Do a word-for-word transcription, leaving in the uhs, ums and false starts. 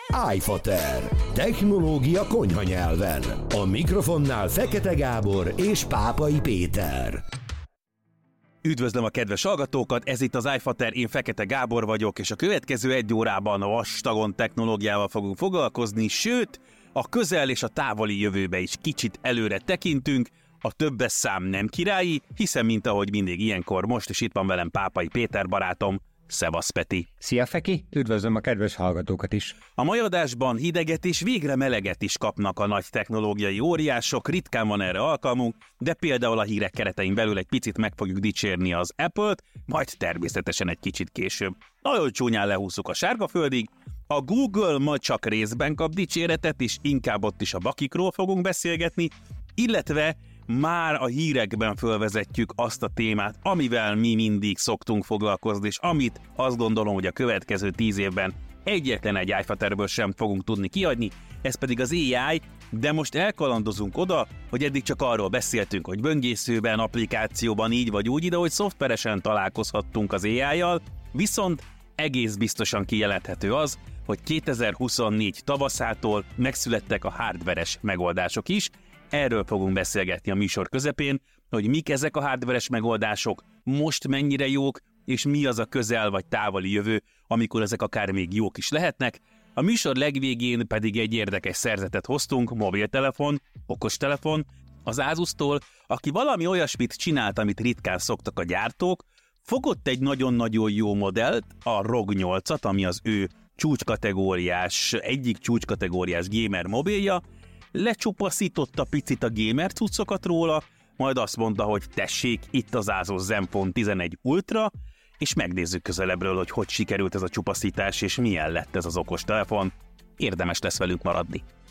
iFater. Technológia konyha nyelven. A mikrofonnál Fekete Gábor és Pápai Péter. Üdvözlöm a kedves hallgatókat, ez itt az iFater, én Fekete Gábor vagyok, és a következő egy órában vastagon technológiával fogunk foglalkozni, sőt, a közel és a távoli jövőbe is kicsit előre tekintünk. A többes szám nem királyi, hiszen mint ahogy mindig ilyenkor most is itt van velem Pápai Péter barátom. Szevasz, Peti! Szia, Feki! Üdvözlöm a kedves hallgatókat is! A mai adásban hideget és végre meleget is kapnak a nagy technológiai óriások, ritkán van erre alkalmunk, de például a hírek keretein belül egy picit meg fogjuk dicsérni az Apple-t, majd természetesen egy kicsit később. Nagyon csúnyán lehúzzuk a sárgaföldig, a Google ma csak részben kap dicséretet, és inkább ott is a bakikról fogunk beszélgetni, illetve már a hírekben fölvezetjük azt a témát, amivel mi mindig szoktunk foglalkozni, és amit azt gondolom, hogy a következő tíz évben egyetlen egy iFaterből sem fogunk tudni kiadni, ez pedig az á i, de most elkalandozunk oda, hogy eddig csak arról beszéltünk, hogy böngészőben, applikációban így vagy úgy, de hogy szoftveresen találkozhattunk az á i-jal, viszont egész biztosan kijelenthető az, hogy kétezer-huszonnégy tavaszától megszülettek a hardveres megoldások is. Erről fogunk beszélgetni a műsor közepén, hogy mik ezek a hardveres megoldások, most mennyire jók, és mi az a közel vagy távoli jövő, amikor ezek akár még jók is lehetnek. A műsor legvégén pedig egy érdekes szerzetet hoztunk, mobiltelefon, okostelefon, az Asusztól, aki valami olyasmit csinált, amit ritkán szoktak a gyártók, fogott egy nagyon-nagyon jó modellt, a er o gé nyolcat, ami az ő csúcskategóriás, egyik csúcskategóriás gamer mobilja, lecsupaszította picit a gamer cuccokat róla, majd azt mondta, hogy tessék, itt az Asus Zenfone tizenegy Ultra, és megnézzük közelebbről, hogy hogy sikerült ez a csupaszítás, és milyen lett ez az okostelefon. Érdemes lesz velünk maradni.